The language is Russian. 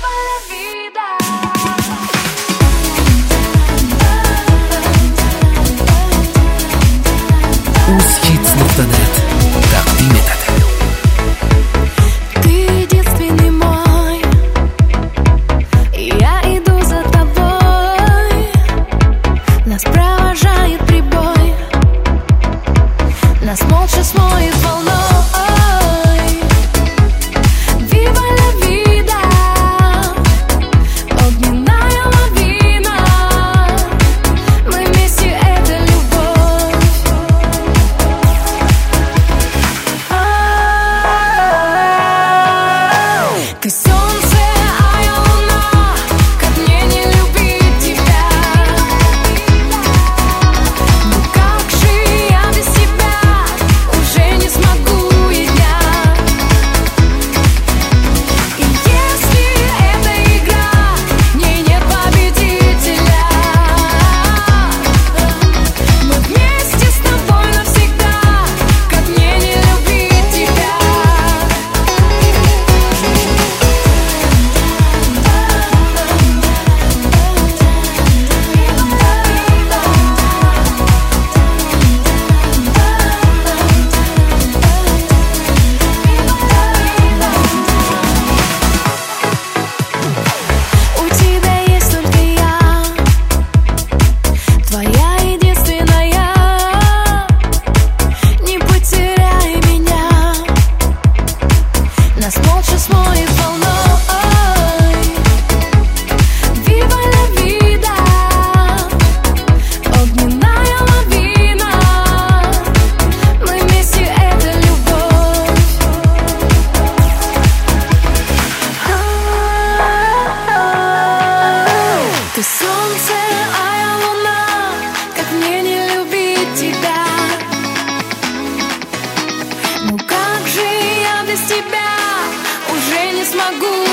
uz-hits.net taqdim etadi. Ты единственный мой, я иду за тобой. Нас провожает прибой, нас молча смоет волной. Viva la vida, огненная лавина. Мы вместе, это любовь. Ты солнце, а я луна, как мне не любить тебя? Ну как же я без тебя уже не смогу и дня? И если эта игра, в ней нет победителя, мы вместе с тобой навсегда, как мне не любить тебя? У тебя есть только я, твоя единственная. Не потеряй меня, нас молча смоет волной. Viva la vida, огненная лавина. Мы вместе, это любовь. Ты солнце, а я луна, как мне не любить тебя? Ну как же я без тебя уже не смогу